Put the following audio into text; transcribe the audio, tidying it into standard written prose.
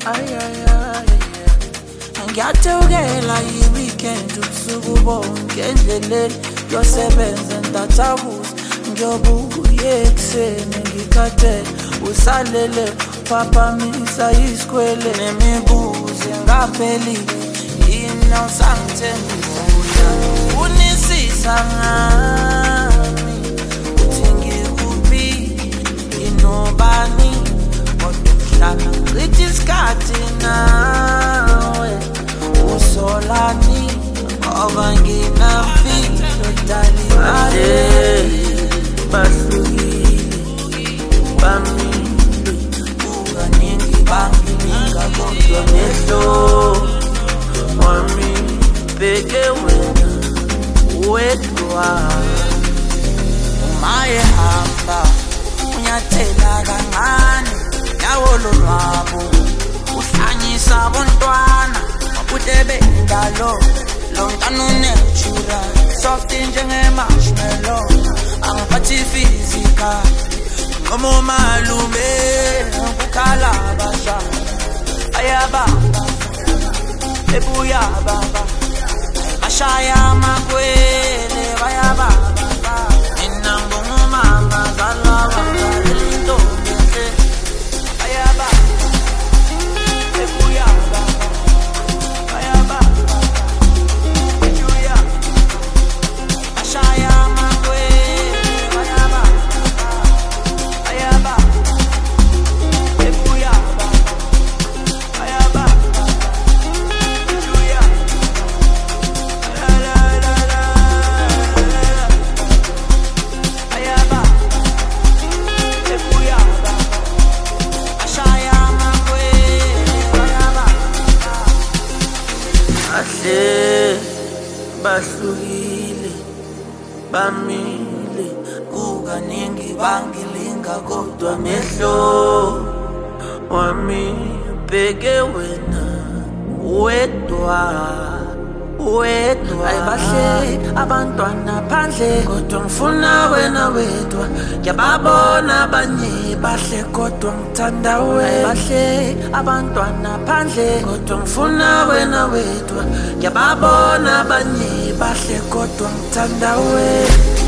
Ay, ay, ay, ngiyathukela i-weekend ubusuku bonke endleleni yosebenza ndathabuza ngiyobuya ekuseni ngikhathele usalele phaphamisa isikwele nemibuzo engaphelile yini awusangithembisa unisisa ngami uthi ngikuphi nginobani kodwa uhlala ngithi isikhathi nawe usolani ngoba nginamfihlo dalibale bahlukile bamile kukaningi banginika kodwa mehlo wami bheke wena wedwa umaye hamba unyathela kancane yawo lonwabo uhlanyisa abontwana wabudebe indalo lo mntana unechura soft njenge-marshmallow angiphathi physical noma umalume ukukhala abasha ayababa ebuya baba bashaya amakwele bayababa mina ngumama zalaba into enhle ayababa ebuya baba ayababa ebuya bashaya amakwele bayababa ayababa ebuya baba ayababa bahlukile bamile kukaningi bangilinga kodwa mehlo wami bheke wena wedwa ayibahle abantwana phandle kodwa ngifuna wena wedwa ngiyababona abanye bahle kodwa ngithanda wena ayibahle abantwana phandle kodwa ngifuna wena wedwa ngiyababona abanye bahle kodwa ngithanda wena